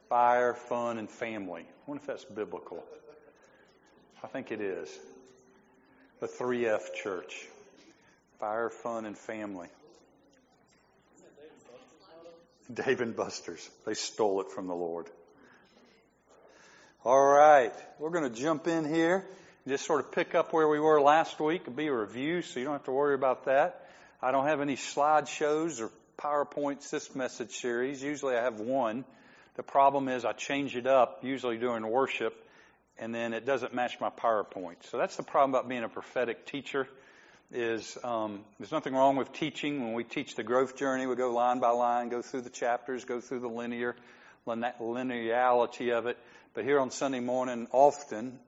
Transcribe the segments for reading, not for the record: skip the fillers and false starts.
Fire, fun, and family. I wonder if that's biblical. I think it is. The 3F church. Fire, fun, and family. Dave and Buster's. They stole it from the Lord. All right. We're going to jump in here and just sort of pick up where we were last week. It'll be a review, so you don't have to worry about that. I don't have any slideshows or PowerPoints this message series. Usually I have one. The problem is I change it up, usually during worship, and then it doesn't match my PowerPoint. So that's the problem about being a prophetic teacher is there's nothing wrong with teaching. When we teach the growth journey, we go line by line, go through the chapters, go through the linearity of it. But here on Sunday morning, often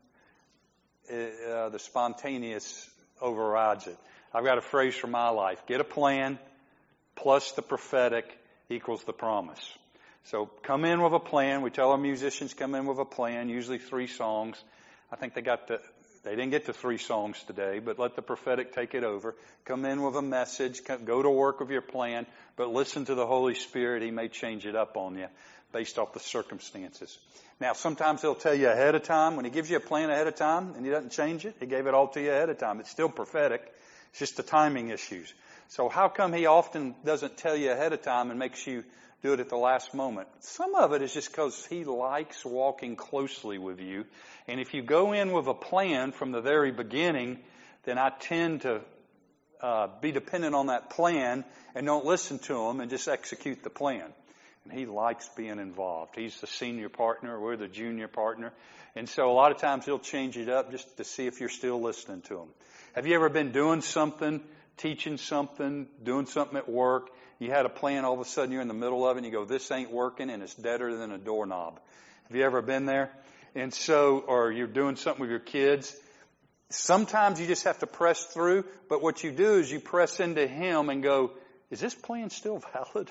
the spontaneous overrides it. I've got a phrase for my life. Get a plan plus the prophetic equals the promise. So come in with a plan. We tell our musicians come in with a plan, usually 3 songs. I think they didn't get to 3 songs today, but let the prophetic take it over. Come in with a message. Go to work with your plan, but listen to the Holy Spirit. He may change it up on you based off the circumstances. Now, sometimes He'll tell you ahead of time. When He gives you a plan ahead of time and He doesn't change it, He gave it all to you ahead of time. It's still prophetic. It's just the timing issues. So how come He often doesn't tell you ahead of time and makes you do it at the last moment? Some of it is just because He likes walking closely with you. And if you go in with a plan from the very beginning, then I tend to be dependent on that plan and don't listen to Him and just execute the plan. And He likes being involved. He's the senior partner. We're the junior partner. And so a lot of times He'll change it up just to see if you're still listening to Him. Have you ever been doing something, teaching something, doing something at work? You had a plan, all of a sudden you're in the middle of it and you go, this ain't working, and it's deader than a doorknob. Have you ever been there? And so, or you're doing something with your kids. Sometimes you just have to press through, but what you do is you press into Him and go, is this plan still valid?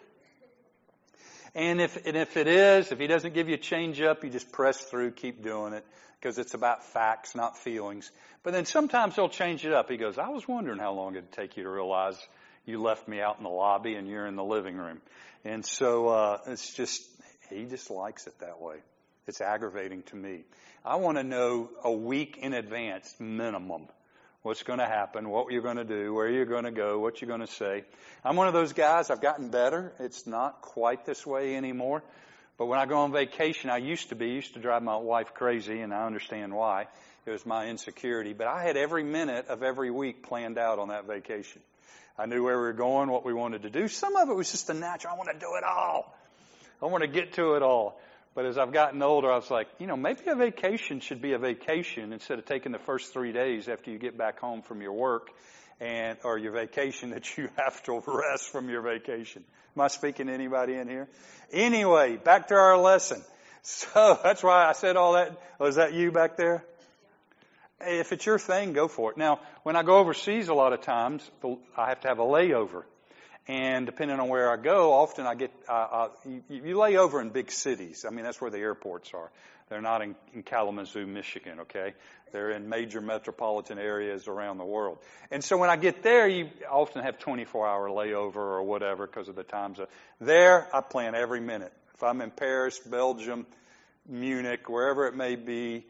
And if it is, if He doesn't give you a change up, you just press through, keep doing it, because it's about facts, not feelings. But then sometimes He'll change it up. He goes, I was wondering how long it'd take you to realize you left me out in the lobby and you're in the living room. And so it's just, He just likes it that way. It's aggravating to me. I want to know a week in advance, minimum, what's going to happen, what you're going to do, where you're going to go, what you're going to say. I'm one of those guys. I've gotten better. It's not quite this way anymore. But when I go on vacation, I used to drive my wife crazy, and I understand why. It was my insecurity. But I had every minute of every week planned out on that vacation. I knew where we were going, what we wanted to do. Some of it was just a natural. I want to do it all. I want to get to it all. But as I've gotten older, I was like, maybe a vacation should be a vacation instead of taking the first 3 days after you get back home from your work or your vacation that you have to rest from your vacation. Am I speaking to anybody in here? Anyway, back to our lesson. So that's why I said all that. Was that you back there? Hey, if it's your thing, go for it. Now, when I go overseas a lot of times, I have to have a layover. And depending on where I go, often I get, you lay over in big cities. I mean, that's where the airports are. They're not in Kalamazoo, Michigan, okay? They're in major metropolitan areas around the world. And so when I get there, you often have 24-hour layover or whatever because of the times. There, I plan every minute. If I'm in Paris, Belgium, Munich, wherever it may be,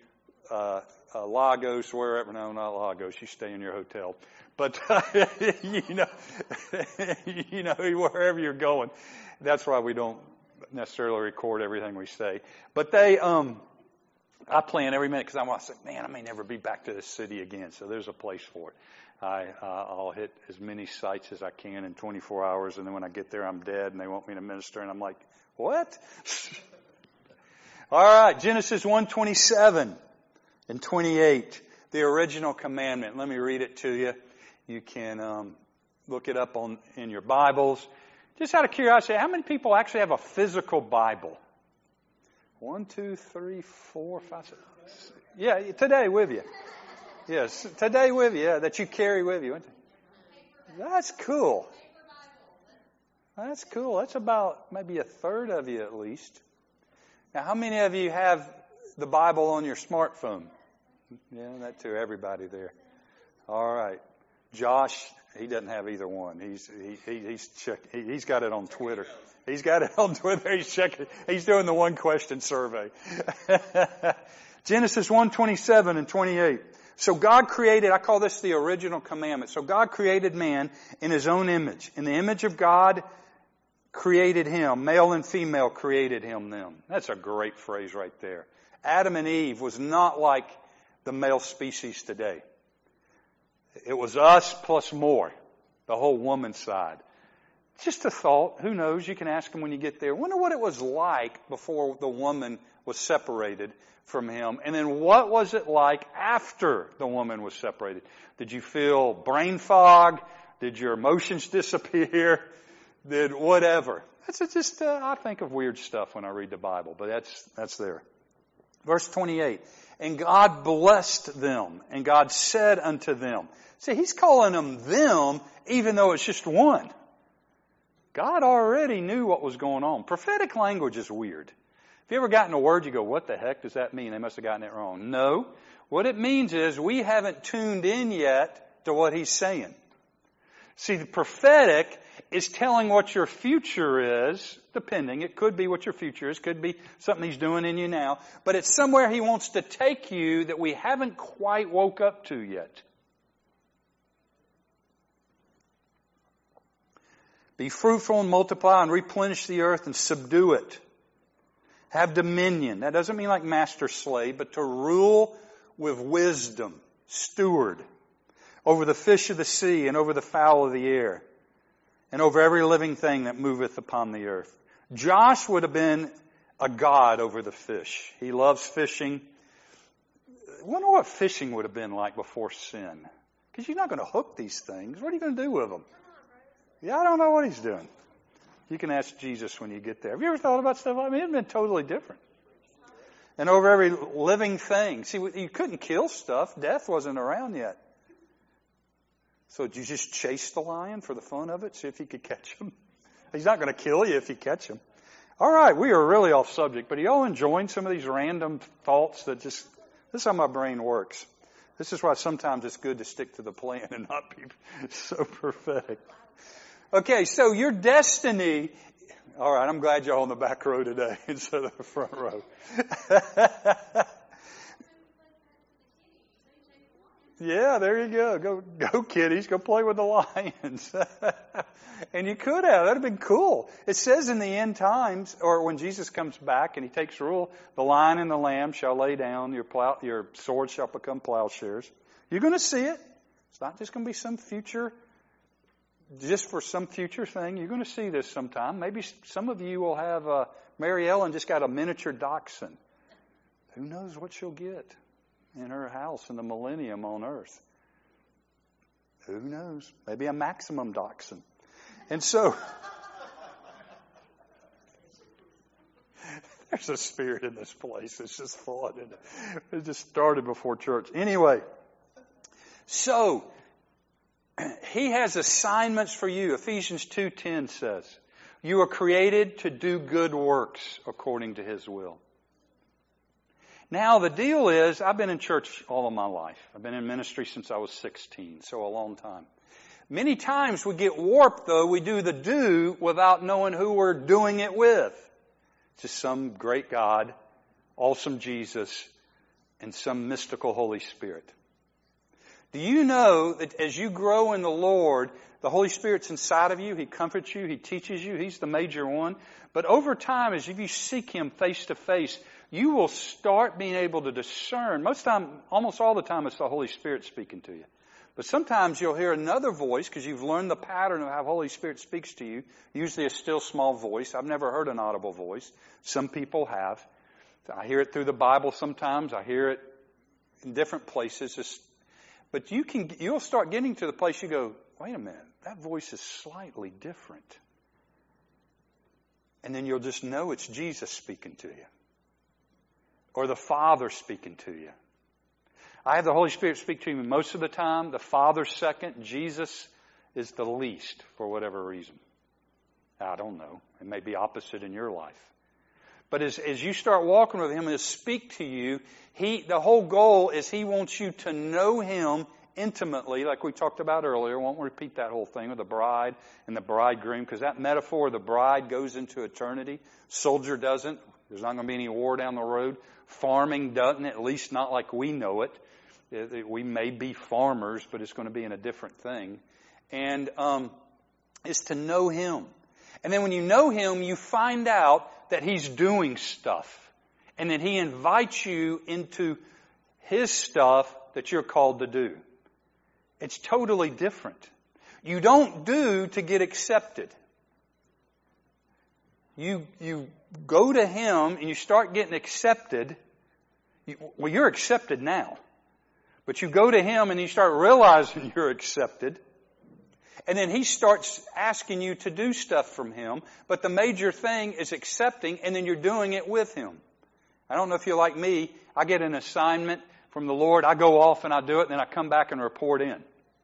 Lagos, wherever. No, not Lagos. You stay in your hotel. But, wherever you're going. That's why we don't necessarily record everything we say. But I plan every minute because I want to say, man, I may never be back to this city again. So there's a place for it. I'll hit as many sites as I can in 24 hours. And then when I get there, I'm dead and they want me to minister. And I'm like, what? All right. Genesis 1:27 and 28, the original commandment. Let me read it to you. You can look it up in your Bibles. Just out of curiosity, how many people actually have a physical Bible? 1, 2, 3, 4, 5, 6. Yeah, today with you. Yes, today with you, that you carry with you. That's cool. That's cool. That's about maybe a third of you at least. Now, how many of you have the Bible on your smartphone? Yeah, that too. Everybody there. All right. Josh He doesn't have either one. He's got it on Twitter. He's got it on Twitter. He's checking. He's doing the one question survey. Genesis 1:27 and 28. So God created, I call this the original commandment. So God created man in His own image. In the image of God created him. Male and female created him them. That's a great phrase right there. Adam and Eve was not like the male species today. It was us plus more. The whole woman side. Just a thought. Who knows? You can ask him when you get there. Wonder what it was like before the woman was separated from him. And then what was it like after the woman was separated? Did you feel brain fog? Did your emotions disappear? Did whatever? That's just, I think of weird stuff when I read the Bible, but that's there. Verse 28. And God blessed them, and God said unto them. See, He's calling them even though it's just one. God already knew what was going on. Prophetic language is weird. If you ever gotten a word, you go, what the heck does that mean? They must have gotten it wrong. No. What it means is we haven't tuned in yet to what He's saying. See, the prophetic is telling what your future is, depending. It could be what your future is, could be something He's doing in you now, but it's somewhere He wants to take you that we haven't quite woke up to yet. Be fruitful and multiply and replenish the earth and subdue it. Have dominion. That doesn't mean like master slave, but to rule with wisdom, steward, over the fish of the sea and over the fowl of the air, and over every living thing that moveth upon the earth. Josh would have been a god over the fish. He loves fishing. I wonder what fishing would have been like before sin. Because you're not going to hook these things. What are you going to do with them? Yeah, I don't know what He's doing. You can ask Jesus when you get there. Have you ever thought about stuff like that? I mean, it'd been totally different. And over every living thing. See, you couldn't kill stuff. Death wasn't around yet. So did you just chase the lion for the fun of it? See if you could catch him? He's not going to kill you if you catch him. All right, we are really off subject. But are y'all enjoying some of these random thoughts that just... This is how my brain works. This is why sometimes it's good to stick to the plan and not be so prophetic. Okay, so your destiny... All right, I'm glad y'all on the back row today instead of the front row. Yeah, there you go. Go kiddies, go play with the lions. And you could have. That would have been cool. It says in the end times, or when Jesus comes back and He takes rule, the lion and the lamb shall lay down, your sword shall become plowshares. You're going to see it. It's not just going to be some future... Just for some future thing, you're going to see this sometime. Maybe some of you will have, Mary Ellen just got a miniature dachshund. Who knows what she'll get in her house in the millennium on earth? Who knows? Maybe a maximum dachshund. And so, there's a spirit in this place. It's just fun. It just started before church. Anyway, so... He has assignments for you. Ephesians 2:10 says, you are created to do good works according to His will. Now, the deal is, I've been in church all of my life. I've been in ministry since I was 16, so a long time. Many times we get warped, though. We do the do without knowing who we're doing it with. Just some great God, awesome Jesus, and some mystical Holy Spirit. Do you know that as you grow in the Lord, the Holy Spirit's inside of you, He comforts you, He teaches you, He's the major one. But over time, as you seek Him face to face, you will start being able to discern. Almost all the time, it's the Holy Spirit speaking to you. But sometimes you'll hear another voice because you've learned the pattern of how Holy Spirit speaks to you. Usually a still small voice. I've never heard an audible voice. Some people have. I hear it through the Bible sometimes. I hear it in different places. But you'll start getting to the place you go, wait a minute, that voice is slightly different. And then you'll just know it's Jesus speaking to you. Or the Father speaking to you. I have the Holy Spirit speak to me most of the time. The Father second. Jesus is the least for whatever reason. I don't know. It may be opposite in your life. But as you start walking with Him and He'll speak to you, the whole goal is He wants you to know Him intimately, like we talked about earlier. I won't repeat that whole thing with the bride and the bridegroom, because that metaphor of the bride goes into eternity. Soldier doesn't. There's not going to be any war down the road. Farming doesn't, at least not like we know it. We may be farmers, but it's going to be in a different thing. And is to know Him. And then when you know Him, you find out that He's doing stuff. And that He invites you into His stuff that you're called to do. It's totally different. You don't do to get accepted. You go to Him and you start getting accepted. Well, you're accepted now. But you go to Him and you start realizing you're accepted. And then He starts asking you to do stuff from Him. But the major thing is accepting, and then you're doing it with Him. I don't know if you're like me. I get an assignment from the Lord. I go off and I do it, and then I come back and report in.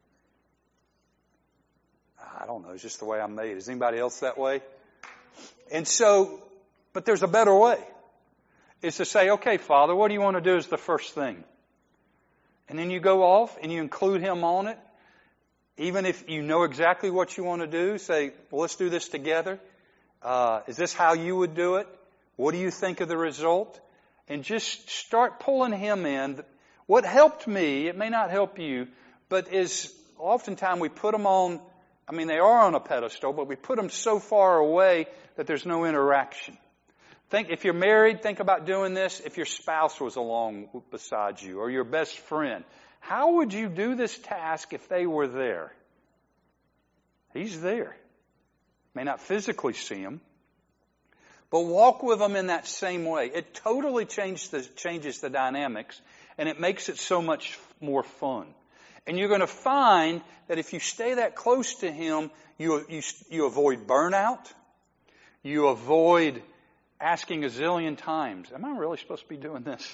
I don't know. It's just the way I'm made. Is anybody else that way? And so, but there's a better way. It's to say, okay, Father, what do you want to do as the first thing? And then you go off and you include Him on it. Even if you know exactly what you want to do, say, well, let's do this together. Is this how you would do it? What do you think of the result? And just start pulling Him in. What helped me, it may not help you, but is oftentimes we put them on, they are on a pedestal, but we put them so far away that there's no interaction. If you're married, think about doing this. If your spouse was along beside you or your best friend, how would you do this task if they were there? He's there. May not physically see Him, but walk with them in that same way. It totally changes the dynamics, and it makes it so much more fun. And you're going to find that if you stay that close to Him, you avoid burnout. You avoid asking a zillion times, am I really supposed to be doing this?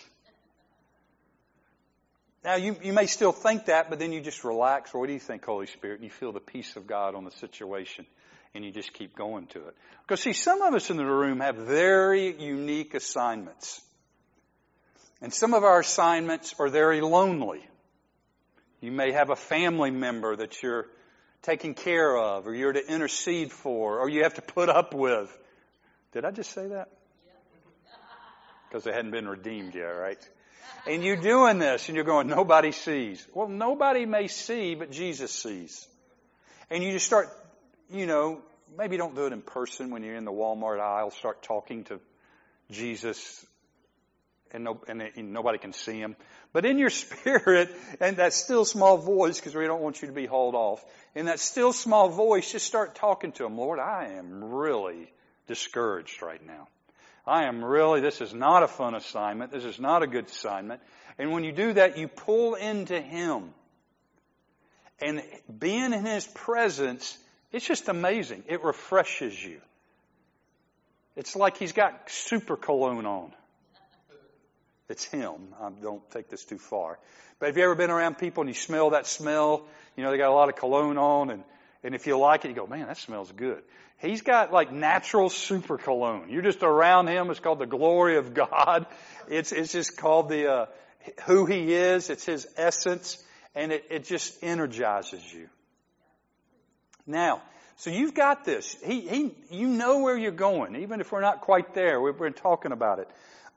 Now, you may still think that, but then you just relax. What do you think, Holy Spirit? And you feel the peace of God on the situation. And you just keep going to it. Because see, some of us in the room have very unique assignments. And some of our assignments are very lonely. You may have a family member that you're taking care of, or you're to intercede for, or you have to put up with. Did I just say that? Because they hadn't been redeemed yet, right? And you're doing this, and you're going, nobody sees. Well, nobody may see, but Jesus sees. And you just start, maybe don't do it in person when you're in the Walmart aisle. Start talking to Jesus, and nobody can see Him. But in your spirit, and that still small voice, because we don't want you to be hauled off, in that still small voice, just start talking to Him. Lord, I am really discouraged right now. This is not a fun assignment. This is not a good assignment. And when you do that, you pull into Him. And being in His presence, it's just amazing. It refreshes you. It's like He's got super cologne on. It's Him. Don't take this too far. But have you ever been around people and you smell that smell? They got a lot of cologne on, and if you like it, you go, man, that smells good. He's got like natural super cologne. You're just around Him. It's called the glory of God. It's just called the who He is. It's His essence, and it just energizes you. Now, so you've got this. You know where you're going, even if we're not quite there. We're talking about it.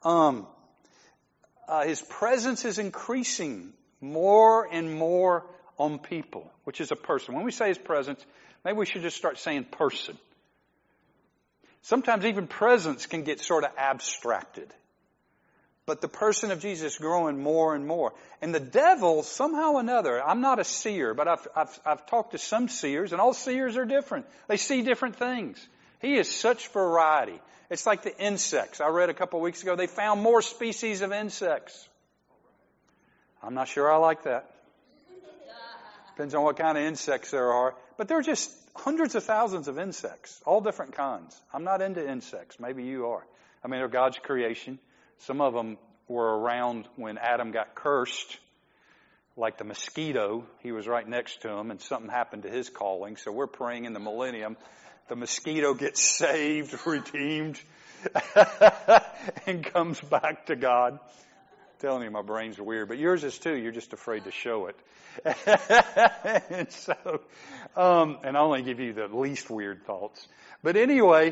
His presence is increasing more and more on people, which is a person. When we say His presence, maybe we should just start saying person. Sometimes even presence can get sort of abstracted. But the person of Jesus is growing more and more. And the devil, somehow or another, I'm not a seer, but I've talked to some seers, and all seers are different. They see different things. He is such variety. It's like the insects. I read a couple of weeks ago, they found more species of insects. I'm not sure I like that. Depends on what kind of insects there are. But there are just hundreds of thousands of insects, all different kinds. I'm not into insects. Maybe you are. They're God's creation. Some of them were around when Adam got cursed, like the mosquito. He was right next to him, and something happened to his calling. So we're praying in the millennium. The mosquito gets saved, redeemed, and comes back to God. I'm telling you, my brain's weird. But yours is too. You're just afraid to show it. And so, and I only give you the least weird thoughts. But anyway,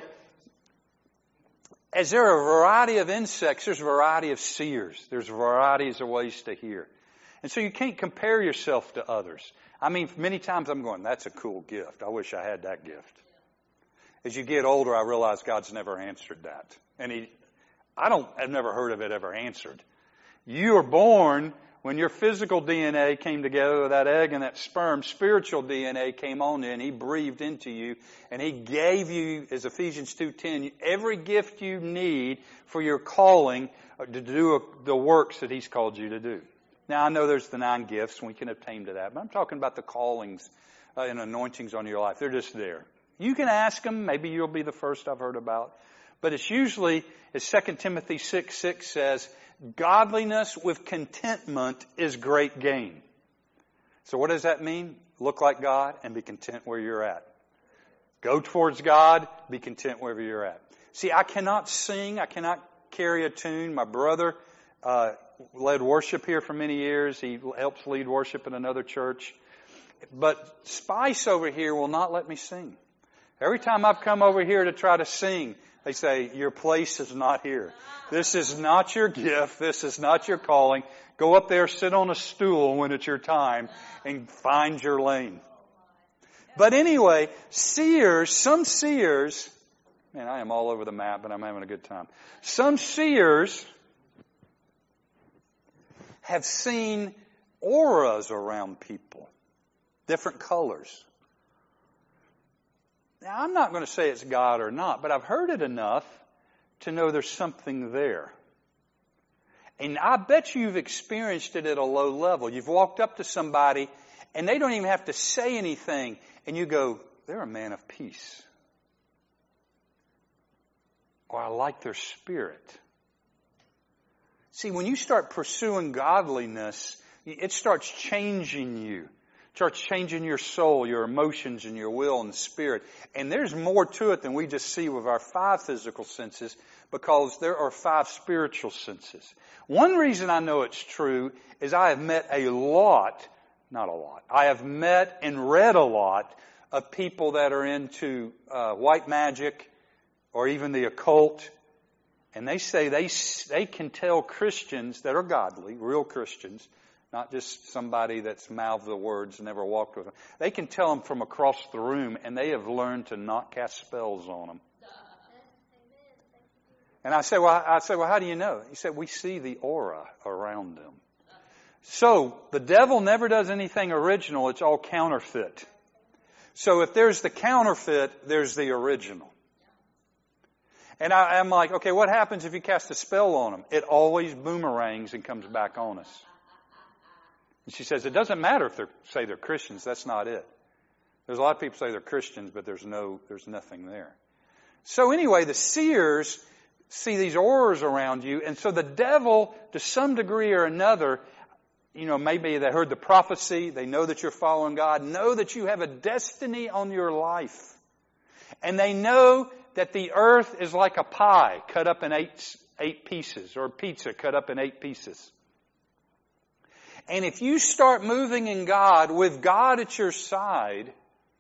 as there are a variety of insects, there's a variety of seers. There's varieties of ways to hear. And so you can't compare yourself to others. I mean, many times I'm going, that's a cool gift. I wish I had that gift. As you get older, I realize God's never answered that. And I've never heard of it ever answered. You are born when your physical DNA came together with that egg and that sperm, spiritual DNA came on in. He breathed into you and He gave you, as Ephesians 2:10, every gift you need for your calling to do the works that He's called you to do. Now, I know there's the 9 gifts and we can obtain to that, but I'm talking about the callings and anointings on your life. They're just there. You can ask them. Maybe you'll be the first I've heard about. But it's usually, as 2 Timothy 6:6 says, godliness with contentment is great gain. So what does that mean? Look like God and be content where you're at. Go towards God, be content wherever you're at. See, I cannot sing. I cannot carry a tune. My brother led worship here for many years. He helps lead worship in another church. But Spice over here will not let me sing. Every time I've come over here to try to sing, they say, your place is not here. This is not your gift. This is not your calling. Go up there, sit on a stool when it's your time, and find your lane. But anyway, some seers, man, I am all over the map, but I'm having a good time. Some seers have seen auras around people, different colors. Now, I'm not going to say it's God or not, but I've heard it enough to know there's something there. And I bet you've experienced it at a low level. You've walked up to somebody and they don't even have to say anything. And you go, they're a man of peace. Or I like their spirit. See, when you start pursuing godliness, it starts changing you. It starts changing your soul, your emotions, and your will and spirit. And there's more to it than we just see with our 5 physical senses, because there are 5 spiritual senses. One reason I know it's true is I have met I have met and read a lot of people that are into white magic or even the occult. And they say they can tell Christians that are godly, real Christians, not just somebody that's mouthed the words and never walked with them. They can tell them from across the room, and they have learned to not cast spells on them. And I say, well, how do you know? He said, we see the aura around them. So the devil never does anything original. It's all counterfeit. So if there's the counterfeit, there's the original. And I'm like, okay, what happens if you cast a spell on them? It always boomerangs and comes back on us. And she says, it doesn't matter if they're Christians. That's not it. There's a lot of people say they're Christians, but there's nothing there. So anyway, the seers see these auras around you. And so the devil, to some degree or another, maybe they heard the prophecy. They know that you're following God. Know that you have a destiny on your life. And they know that the earth is like a pie cut up in eight pieces, or pizza cut up in 8 pieces. And if you start moving in God, with God at your side,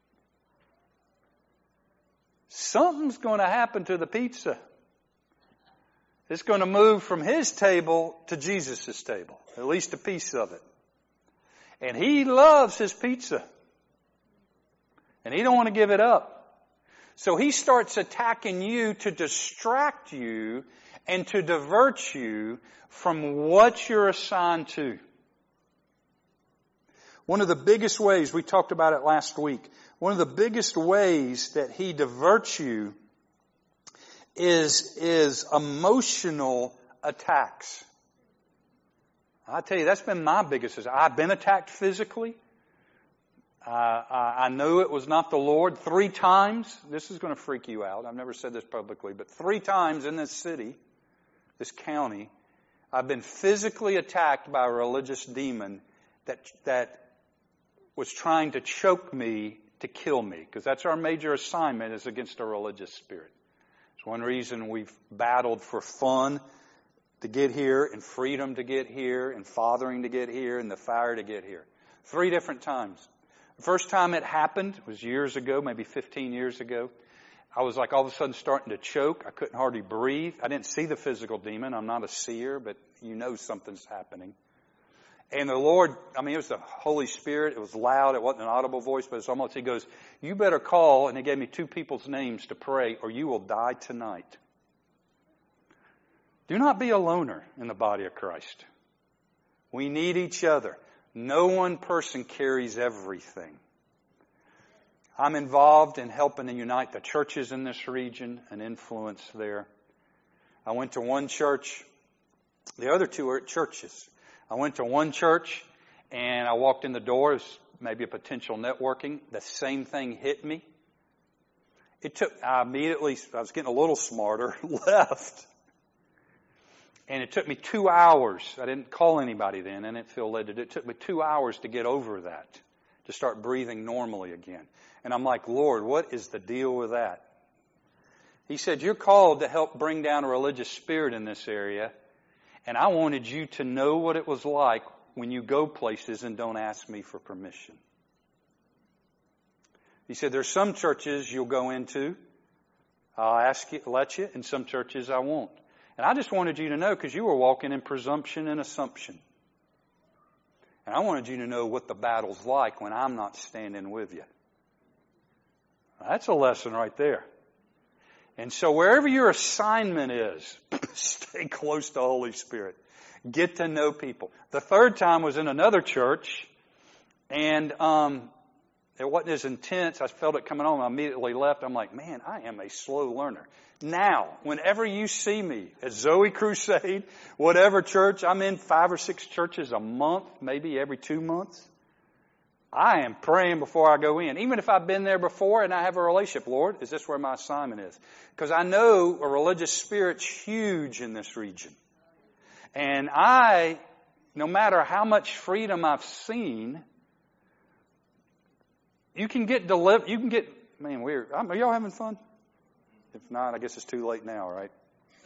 something's going to happen to the pizza. It's going to move from His table to Jesus' table, at least a piece of it. And He loves His pizza. And He don't want to give it up. So He starts attacking you to distract you and to divert you from what you're assigned to. One of the biggest ways, we talked about it last week, one of the biggest ways that he diverts you is emotional attacks. I tell you, that's been my biggest. I've been attacked physically. I knew it was not the Lord 3 times. This is going to freak you out. I've never said this publicly, but 3 times in this city, this county, I've been physically attacked by a religious demon that was trying to choke me to kill me, because that's our major assignment, is against a religious spirit. It's one reason we've battled for fun to get here, and freedom to get here, and fathering to get here, and the fire to get here. 3 different times. The first time it happened was years ago, maybe 15 years ago. I was like all of a sudden starting to choke. I couldn't hardly breathe. I didn't see the physical demon. I'm not a seer, but you know something's happening. And the Lord, it was the Holy Spirit. It was loud. It wasn't an audible voice, but it's almost, He goes, you better call, and He gave me 2 people's names to pray, or you will die tonight. Do not be a loner in the body of Christ. We need each other. No one person carries everything. I'm involved in helping to unite the churches in this region and influence there. I went to one church. The other 2 are at churches. I went to one church and I walked in the door. It was maybe a potential networking. The same thing hit me. I was getting a little smarter, left. And it took me 2 hours. I didn't call anybody then. I didn't feel led to do it. It took me 2 hours to get over that, to start breathing normally again. And I'm like, Lord, what is the deal with that? He said, you're called to help bring down a religious spirit in this area. And I wanted you to know what it was like when you go places and don't ask me for permission. He said, there's some churches you'll go into, I'll let you, and some churches I won't. And I just wanted you to know because you were walking in presumption and assumption. And I wanted you to know what the battle's like when I'm not standing with you. That's a lesson right there. And so wherever your assignment is, stay close to the Holy Spirit. Get to know people. The third time was in another church, and it wasn't as intense. I felt it coming on. I immediately left. I'm like, man, I am a slow learner. Now, whenever you see me at Zoe Crusade, whatever church, I'm in 5 or 6 churches a month, maybe every 2 months. I am praying before I go in. Even if I've been there before and I have a relationship, Lord, is this where my assignment is? Because I know a religious spirit's huge in this region. And no matter how much freedom I've seen, you can get delivered. Weird. Are y'all having fun? If not, I guess it's too late now, right?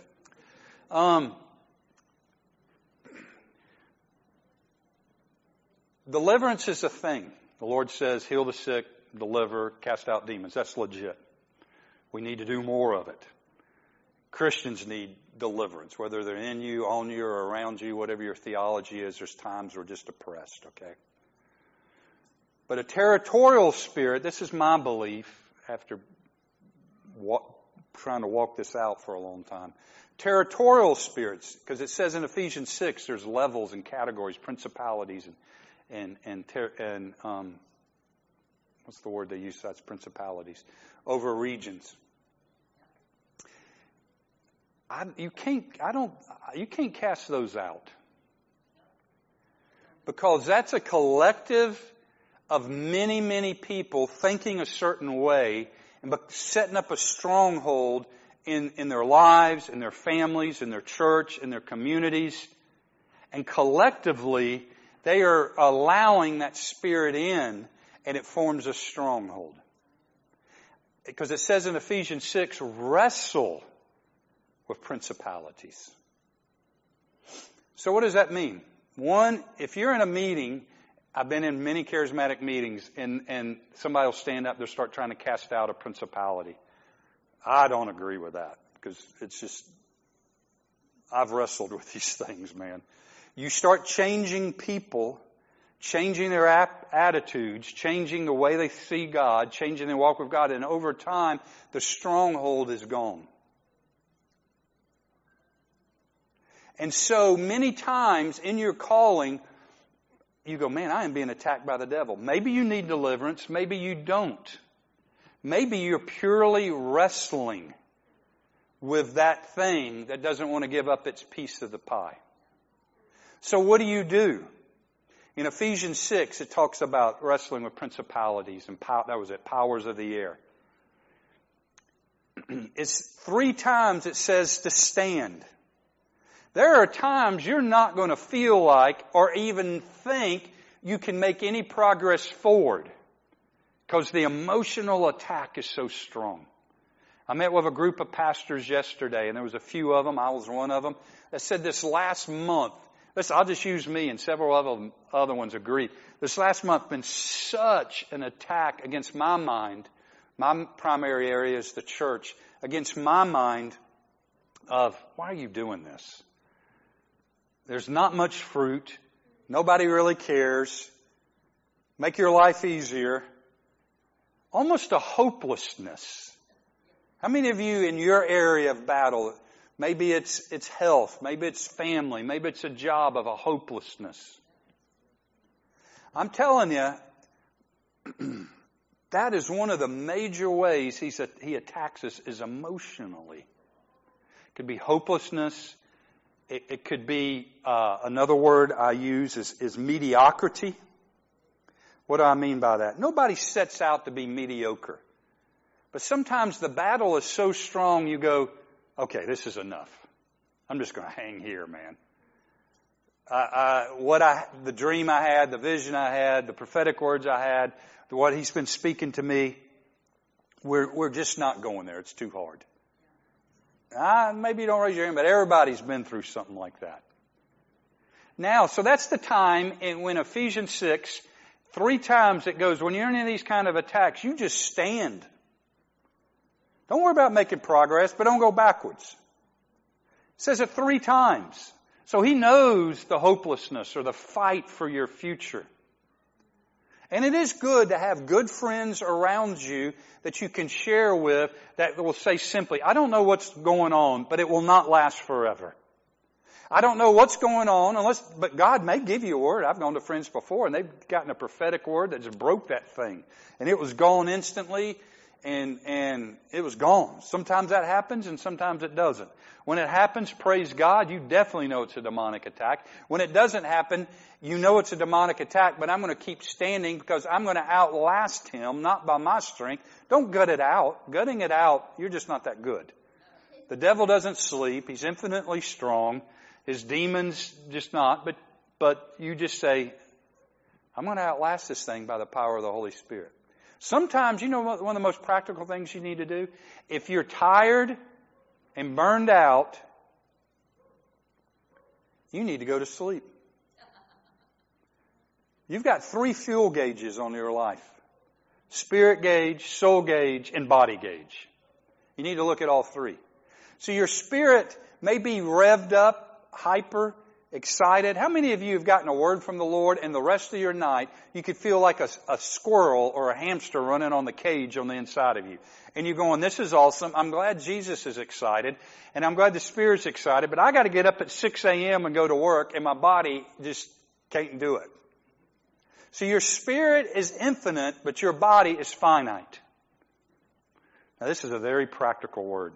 Deliverance is a thing. The Lord says, heal the sick, deliver, cast out demons. That's legit. We need to do more of it. Christians need deliverance, whether they're in you, on you, or around you, whatever your theology is. There's times we're just oppressed, okay? But a territorial spirit, this is my belief after trying to walk this out for a long time. Territorial spirits, because it says in Ephesians 6, there's levels and categories, principalities, and what's the word they use? That's principalities over regions. You can't cast those out, because that's a collective of many, many people thinking a certain way and setting up a stronghold in their lives, in their families, in their church, in their communities, and collectively they are allowing that spirit in, and it forms a stronghold. Because it says in Ephesians 6, wrestle with principalities. So what does that mean? One, if you're in a meeting, I've been in many charismatic meetings, and somebody will stand up, they'll start trying to cast out a principality. I don't agree with that, because it's just, I've wrestled with these things, man. You start changing people, changing their attitudes, changing the way they see God, changing their walk with God, and over time, the stronghold is gone. And so many times in your calling, you go, man, I am being attacked by the devil. Maybe you need deliverance. Maybe you don't. Maybe you're purely wrestling with that thing that doesn't want to give up its piece of the pie. So what do? In Ephesians 6, it talks about wrestling with principalities and powers of the air. It's 3 times it says to stand. There are times you're not going to feel like or even think you can make any progress forward because the emotional attack is so strong. I met with a group of pastors yesterday, and there was a few of them, I was one of them, that said this last month Listen, I'll just use me, and several other ones agree. This last month has been such an attack against my mind. My primary area is the church. Against my mind of, why are you doing this? There's not much fruit. Nobody really cares. Make your life easier. Almost a hopelessness. How many of you in your area of battle, maybe it's health, maybe it's family, maybe it's a job, of a hopelessness? I'm telling you, that is one of the major ways he attacks us, is emotionally. It could be hopelessness. It could be, another word I use is mediocrity. What do I mean by that? Nobody sets out to be mediocre. But sometimes the battle is so strong you go, okay, this is enough. I'm just going to hang here, man. The dream I had, the vision I had, the prophetic words I had, what He's been speaking to me, we're just not going there. It's too hard. Maybe you don't raise your hand, but everybody's been through something like that. Now, so that's the time when Ephesians 6, 3 times it goes, when you're in these kind of attacks, you just stand. Don't worry about making progress, but don't go backwards. It says it 3 times. So He knows the hopelessness or the fight for your future. And it is good to have good friends around you that you can share with that will say simply, I don't know what's going on, but it will not last forever. I don't know what's going on but God may give you a word. I've gone to friends before and they've gotten a prophetic word that just broke that thing. And it was gone instantly and it was gone. Sometimes that happens and sometimes it doesn't. When it happens, praise God, you definitely know it's a demonic attack. When it doesn't happen, you know it's a demonic attack, but I'm going to keep standing because I'm going to outlast him, not by my strength. Don't gut it out. Gutting it out, you're just not that good. The devil doesn't sleep. He's infinitely strong. His demons just not, but you just say, I'm going to outlast this thing by the power of the Holy Spirit. Sometimes, you know what, one of the most practical things you need to do? If you're tired and burned out, you need to go to sleep. You've got 3 fuel gauges on your life. Spirit gauge, soul gauge, and body gauge. You need to look at all 3. So your spirit may be revved up, hyper, excited. How many of you have gotten a word from the Lord and the rest of your night you could feel like a squirrel or a hamster running on the cage on the inside of you? And you're going, this is awesome. I'm glad Jesus is excited and I'm glad the Spirit's excited, but I got to get up at 6 a.m. and go to work and my body just can't do it. So your spirit is infinite, but your body is finite. Now this is a very practical word.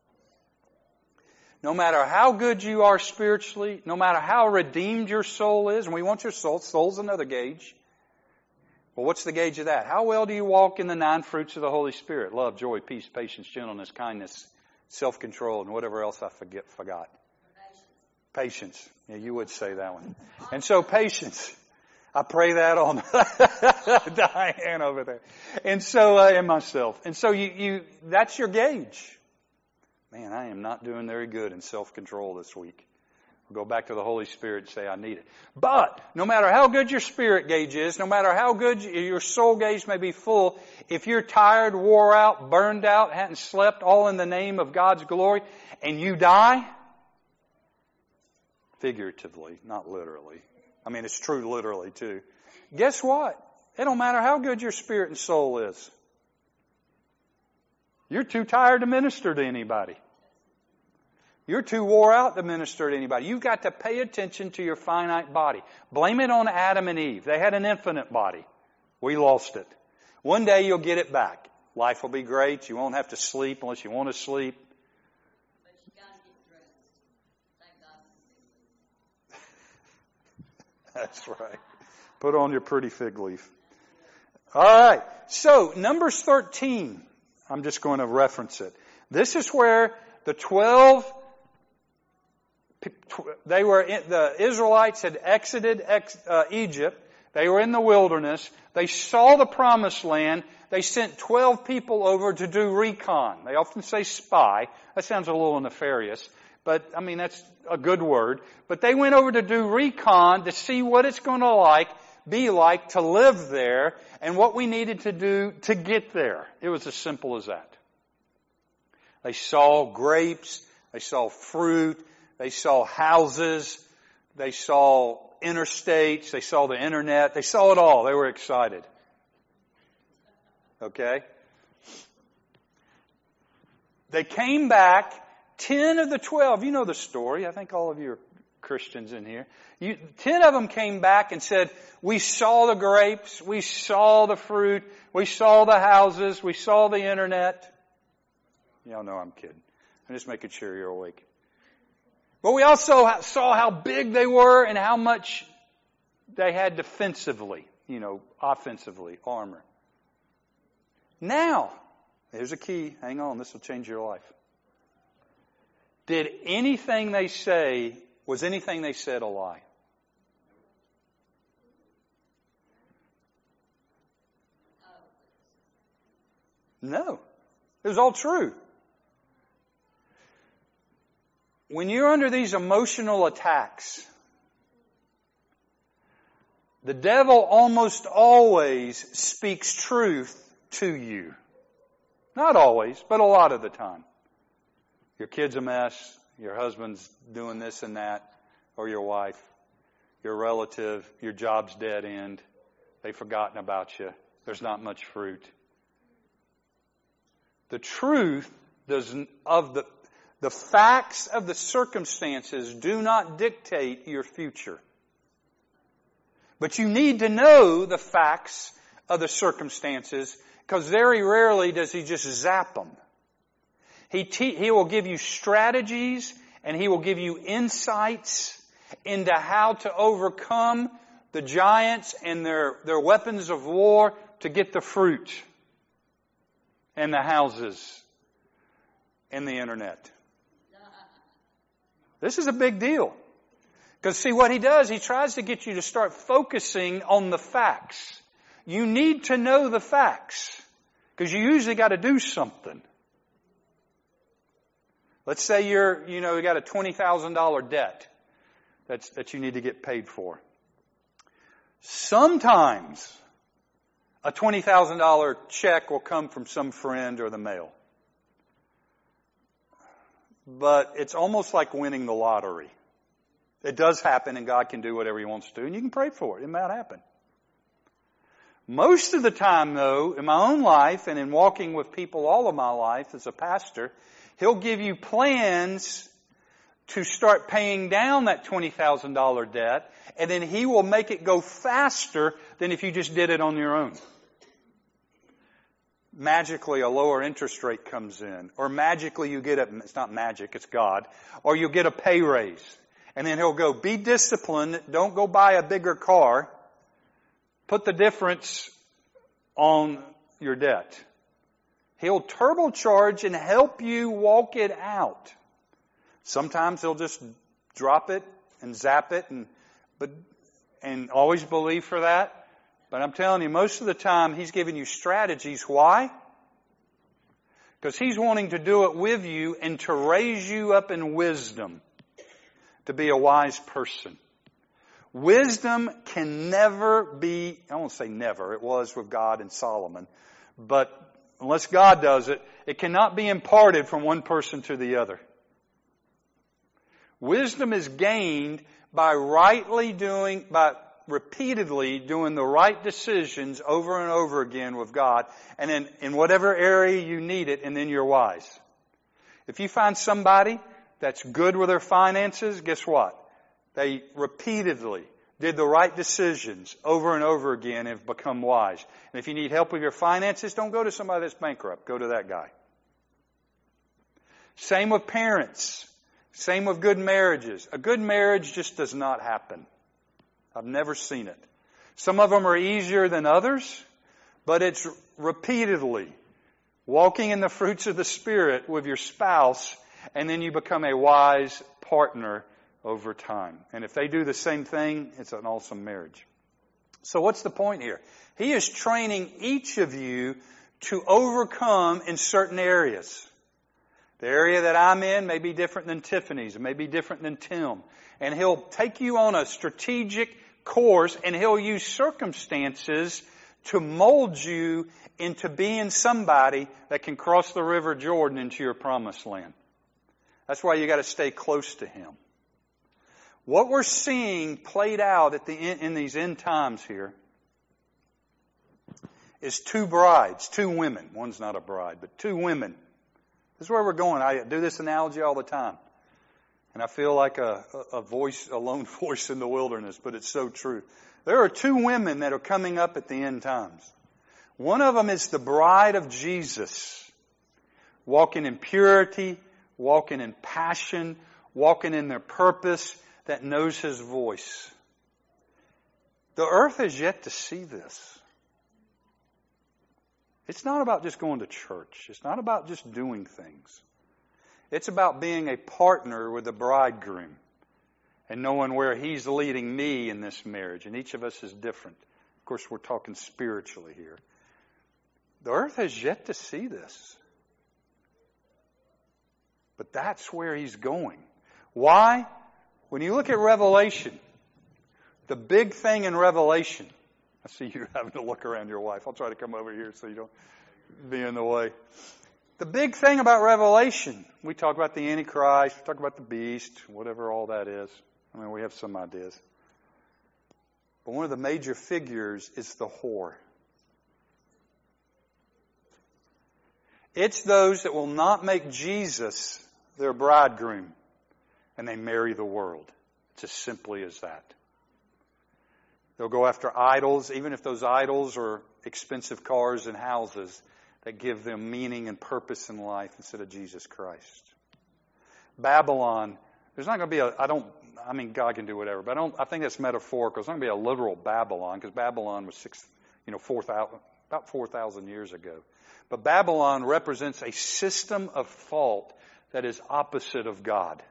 No matter how good you are spiritually, no matter how redeemed your soul is, and we want your soul, soul's another gauge. Well, what's the gauge of that? How well do you walk in the 9 fruits of the Holy Spirit? Love, joy, peace, patience, gentleness, kindness, self-control, and whatever else I forgot. Patience. Yeah, you would say that one. And so patience. I pray that on Diane over there. And so, and myself. And so that's your gauge. Man, I am not doing very good in self-control this week. We'll go back to the Holy Spirit and say, I need it. But no matter how good your spirit gauge is, no matter how good your soul gauge may be full, if you're tired, wore out, burned out, hadn't slept, all in the name of God's glory, and you die, figuratively, not literally. I mean, it's true literally too. Guess what? It don't matter how good your spirit and soul is. You're too tired to minister to anybody. You're too wore out to minister to anybody. You've got to pay attention to your finite body. Blame it on Adam and Eve. They had an infinite body. We lost it. One day you'll get it back. Life will be great. You won't have to sleep unless you want to sleep. But you got to get dressed. Thank God. That's right. Put on your pretty fig leaf. All right. So, Numbers 13. I'm just going to reference it. This is where the 12, the Israelites had exited Egypt. They were in the wilderness. They saw the promised land. They sent 12 people over to do recon. They often say spy. That sounds a little nefarious, but I mean, that's a good word. But they went over to do recon to see what it's going to be like to live there and what we needed to do to get there. It was as simple as that. They saw grapes. They saw fruit. They saw houses. They saw interstates. They saw the internet. They saw it all. They were excited. Okay? They came back. 10 of the 12, you know the story. I think all of you are Christians in here. 10 of them came back and said, we saw the grapes. We saw the fruit. We saw the houses. We saw the internet. Y'all know I'm kidding. I'm just making sure you're awake. But we also saw how big they were and how much they had defensively, offensively, armor. Now, here's a key. Hang on, this will change your life. Was anything they said a lie? No. It was all true. When you're under these emotional attacks, the devil almost always speaks truth to you. Not always, but a lot of the time. Your kid's a mess, your husband's doing this and that, or your wife, your relative, your job's dead end, they've forgotten about you, there's not much fruit. The truth of the facts of the circumstances do not dictate your future. But you need to know the facts of the circumstances, because very rarely does he just zap them. He will give you strategies and he will give you insights into how to overcome the giants and their weapons of war to get the fruit and the houses and the internet. This is a big deal. Because see what he does, he tries to get you to start focusing on the facts. You need to know the facts. Because you usually got to do something. Let's say you got a $20,000 debt that you need to get paid for. Sometimes a $20,000 check will come from some friend or the mail. But it's almost like winning the lottery. It does happen and God can do whatever He wants to, and you can pray for it. It might happen. Most of the time, though, in my own life and in walking with people all of my life as a pastor, He'll give you plans to start paying down that $20,000 debt, and then He will make it go faster than if you just did it on your own. Magically, a lower interest rate comes in, or magically you get it's not magic, it's God, or you get a pay raise. And then He'll go, be disciplined, don't go buy a bigger car, put the difference on your debt. He'll turbocharge and help you walk it out. Sometimes He'll just drop it and zap it and always believe for that. But I'm telling you, most of the time He's giving you strategies. Why? Because He's wanting to do it with you and to raise you up in wisdom, to be a wise person. Wisdom can never be, I won't say never, it was with God and Solomon, but unless God does it, it cannot be imparted from one person to the other. Wisdom is gained by repeatedly doing the right decisions over and over again with God, and in whatever area you need it, and then you're wise. If you find somebody that's good with their finances, guess what? They repeatedly did the right decisions over and over again and have become wise. And if you need help with your finances, don't go to somebody that's bankrupt. Go to that guy. Same with parents. Same with good marriages. A good marriage just does not happen. I've never seen it. Some of them are easier than others, but it's repeatedly walking in the fruits of the Spirit with your spouse, and then you become a wise partner over time. And if they do the same thing, it's an awesome marriage. So what's the point here? He is training each of you to overcome in certain areas. The area that I'm in may be different than Tiffany's. It may be different than Tim. And He'll take you on a strategic course, and He'll use circumstances to mold you into being somebody that can cross the River Jordan into your promised land. That's why you got to stay close to Him. What we're seeing played out in these end times here is two brides, two women. One's not a bride, but two women. This is where we're going. I do this analogy all the time. And I feel like a lone voice in the wilderness, but it's so true. There are two women that are coming up at the end times. One of them is the bride of Jesus, walking in purity, walking in passion, walking in their purpose, that knows His voice. The earth has yet to see this. It's not about just going to church. It's not about just doing things. It's about being a partner with the bridegroom and knowing where He's leading me in this marriage. And each of us is different. Of course, we're talking spiritually here. The earth has yet to see this. But that's where He's going. Why? When you look at Revelation, the big thing in Revelation, I see you having to look around your wife. I'll try to come over here so you don't be in the way. The big thing about Revelation, we talk about the Antichrist, we talk about the beast, whatever all that is. I mean, we have some ideas. But one of the major figures is the whore. It's those that will not make Jesus their bridegroom, and they marry the world. It's as simply as that. They'll go after idols, even if those idols are expensive cars and houses that give them meaning and purpose in life instead of Jesus Christ. Babylon, there's not going to be God can do whatever, but I think that's metaphorical. It's not going to be a literal Babylon, because Babylon was 4,000 years ago. But Babylon represents a system of thought that is opposite of God.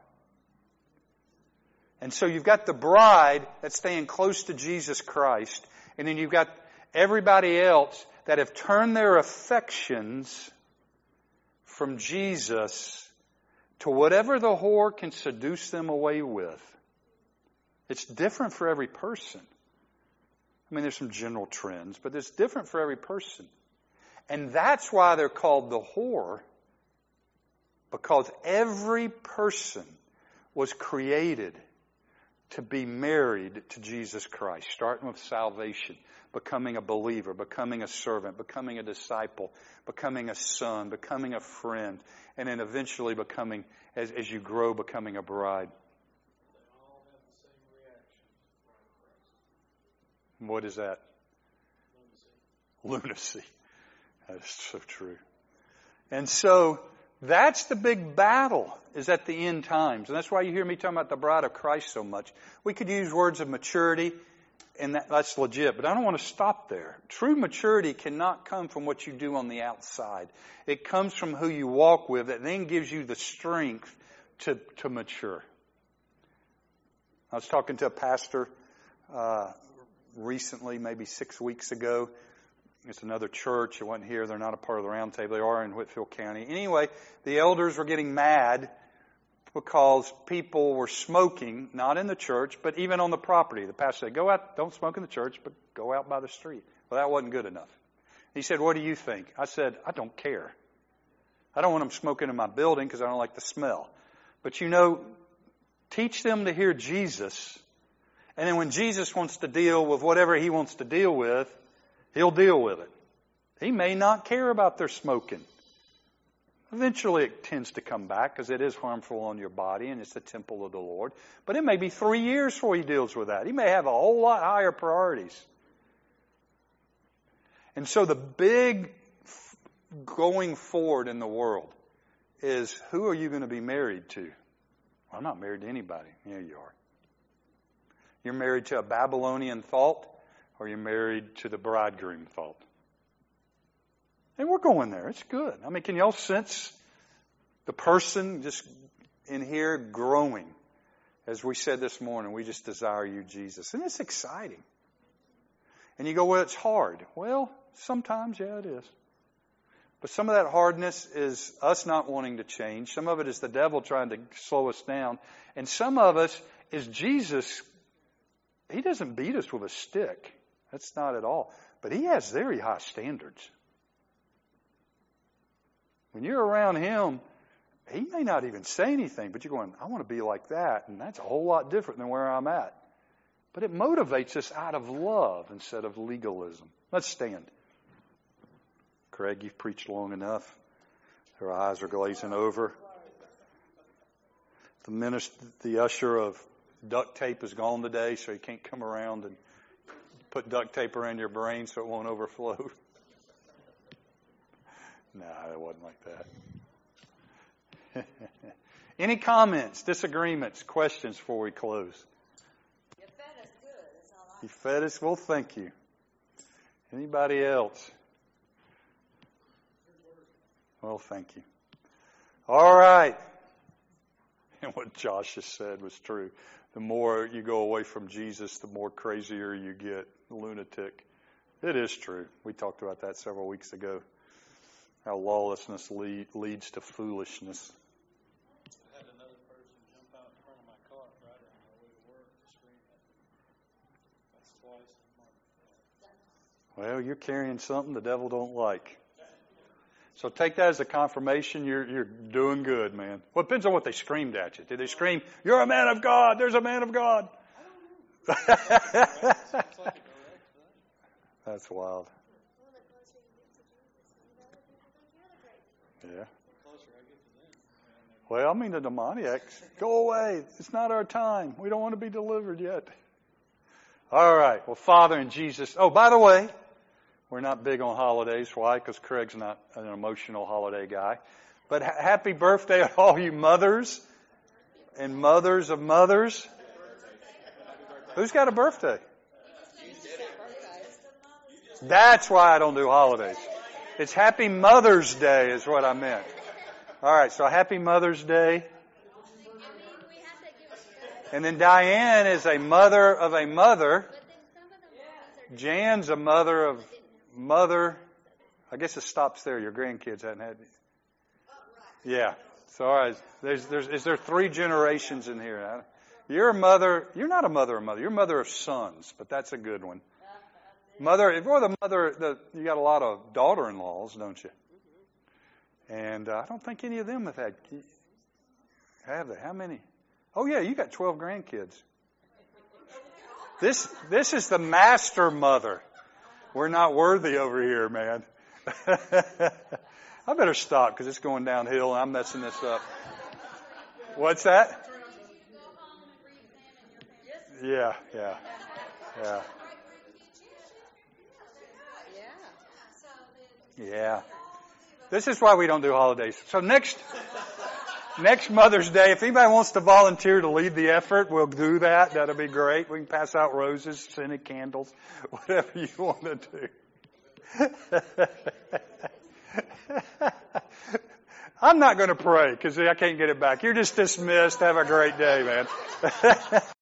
And so you've got the bride that's staying close to Jesus Christ, and then you've got everybody else that have turned their affections from Jesus to whatever the whore can seduce them away with. It's different for every person. I mean, there's some general trends, but it's different for every person. And that's why they're called the whore, because every person was created to be married to Jesus Christ, starting with salvation, becoming a believer, becoming a servant, becoming a disciple, becoming a son, becoming a friend, and then eventually becoming, as you grow, becoming a bride. They all have the same reaction to Christ. What is that? Lunacy. Lunacy. That is so true. And so that's the big battle, is at the end times. And that's why you hear me talking about the bride of Christ so much. We could use words of maturity, and that's legit, but I don't want to stop there. True maturity cannot come from what you do on the outside. It comes from who you walk with that then gives you the strength to mature. I was talking to a pastor recently, maybe 6 weeks ago. It's another church. It wasn't here. They're not a part of the round table. They are in Whitfield County. Anyway, the elders were getting mad because people were smoking, not in the church, but even on the property. The pastor said, go out, don't smoke in the church, but go out by the street. Well, that wasn't good enough. He said, what do you think? I said, I don't care. I don't want them smoking in my building because I don't like the smell. But teach them to hear Jesus. And then when Jesus wants to deal with whatever He wants to deal with, He'll deal with it. He may not care about their smoking. Eventually it tends to come back because it is harmful on your body and it's the temple of the Lord. But it may be 3 years before He deals with that. He may have a whole lot higher priorities. And so the big going forward in the world is, who are you going to be married to? Well, I'm not married to anybody. Yeah, you are. You're married to a Babylonian thought, or you're married to the bridegroom thought. And we're going there. It's good. I mean, can y'all sense the person just in here growing? As we said this morning, we just desire you, Jesus. And it's exciting. And you go, well, it's hard. Well, sometimes, yeah, it is. But some of that hardness is us not wanting to change. Some of it is the devil trying to slow us down. And some of us is Jesus. He doesn't beat us with a stick. That's not at all. But He has very high standards. When you're around Him, He may not even say anything, but you're going, I want to be like that. And that's a whole lot different than where I'm at. But it motivates us out of love instead of legalism. Let's stand. Craig, you've preached long enough. Her eyes are glazing over. The usher of duct tape is gone today, so he can't come around and put duct tape around your brain so it won't overflow. No, it wasn't like that. Any comments, disagreements, questions before we close? You fed us good. That's all I You fed us? Well, thank you. Anybody else? Well, thank you. All right. And what Josh just said was true. The more you go away from Jesus, the more crazier you get, lunatic. It is true. We talked about that several weeks ago. How lawlessness leads to foolishness. I had another person jump out in front of my car Friday on my way to work and scream at me. That's twice in a month. Well, you're carrying something the devil don't like. So take that as a confirmation you're doing good, man. Well, it depends on what they screamed at you. Did they scream, "You're a man of God, there's a man of God"? That's wild. Yeah. Well, I mean, the demoniacs, go away. It's not our time. We don't want to be delivered yet. All right. Well, Father, in Jesus. Oh, by the way, we're not big on holidays. Why? Because Craig's not an emotional holiday guy. But happy birthday to all you mothers and mothers of mothers. Who's got a birthday? That's why I don't do holidays. It's Happy Mother's Day is what I meant. All right, so Happy Mother's Day. And then Diane is a mother of a mother. Jan's a mother of mother. I guess it stops there. Your grandkids hadn't had. Yeah. So all right. Is there 3 generations in here? You're a mother. You're not a mother of mother. You're a mother of sons, but that's a good one. Mother. If you're the mother, you got a lot of daughter-in-laws, don't you? And I don't think any of them have had. Have they? How many? Oh yeah, you got 12 grandkids. This is the master mother. We're not worthy over here, man. I better stop because it's going downhill and I'm messing this up. What's that? Yeah. Yeah. This is why we don't do holidays. So next Mother's Day, if anybody wants to volunteer to lead the effort, we'll do that. That'll be great. We can pass out roses, scented candles, whatever you want to do. I'm not going to pray because I can't get it back. You're just dismissed. Have a great day, man.